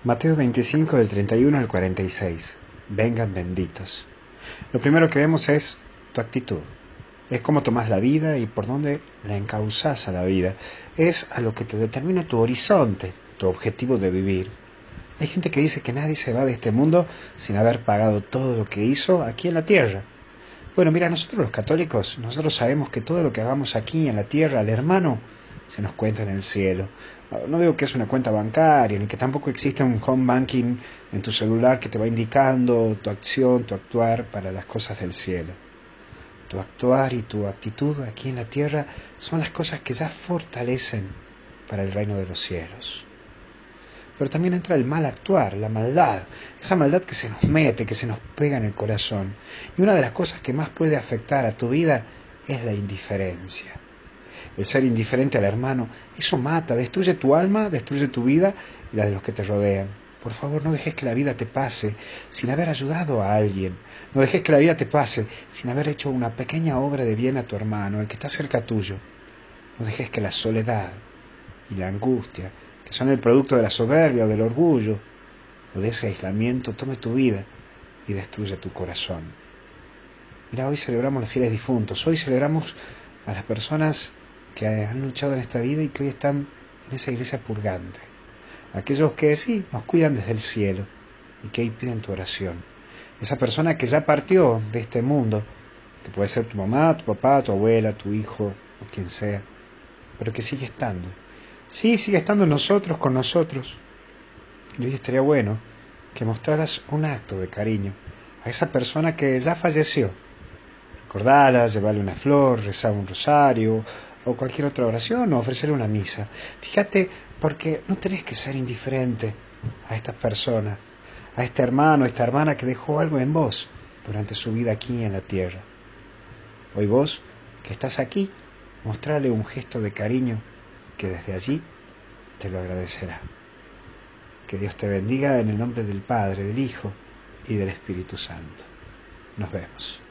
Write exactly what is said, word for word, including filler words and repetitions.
Mateo veinticinco del treinta y uno al cuarenta y seis. Vengan benditos. Lo primero que vemos es tu actitud. Es cómo tomas la vida y por dónde la encauzas a la vida. Es a lo que te determina tu horizonte, tu objetivo de vivir. Hay gente que dice que nadie se va de este mundo sin haber pagado todo lo que hizo aquí en la tierra. Bueno, mira, nosotros los católicos, nosotros sabemos que todo lo que hagamos aquí en la tierra, al hermano, se nos cuenta en el cielo. No digo que es una cuenta bancaria, ni que tampoco existe un home banking en tu celular que te va indicando tu acción, tu actuar para las cosas del cielo. Tu actuar y tu actitud aquí en la tierra son las cosas que ya fortalecen para el reino de los cielos. Pero también entra el mal actuar, la maldad, esa maldad que se nos mete, que se nos pega en el corazón. Y una de las cosas que más puede afectar a tu vida es la indiferencia. El ser indiferente al hermano, eso mata, destruye tu alma, destruye tu vida y la de los que te rodean. Por favor, no dejes que la vida te pase sin haber ayudado a alguien. No dejes que la vida te pase sin haber hecho una pequeña obra de bien a tu hermano, el que está cerca tuyo. No dejes que la soledad y la angustia, que son el producto de la soberbia o del orgullo, o de ese aislamiento, tome tu vida y destruya tu corazón. Mira, hoy celebramos los fieles difuntos, hoy celebramos a las personas que han luchado en esta vida y que hoy están en esa iglesia purgante. Aquellos que sí, nos cuidan desde el cielo y que hoy piden tu oración. Esa persona que ya partió de este mundo, que puede ser tu mamá, tu papá, tu abuela, tu hijo, o quien sea, pero que sigue estando. Sí, sigue estando nosotros con nosotros. Y hoy estaría bueno que mostraras un acto de cariño a esa persona que ya falleció. Recordarla, llevarle una flor, rezar un rosario o cualquier otra oración o ofrecerle una misa. Fíjate, porque no tenés que ser indiferente a estas personas, a este hermano, a esta hermana que dejó algo en vos durante su vida aquí en la tierra. Hoy vos, que estás aquí, mostrarle un gesto de cariño que desde allí te lo agradecerá. Que Dios te bendiga en el nombre del Padre, del Hijo y del Espíritu Santo. Nos vemos.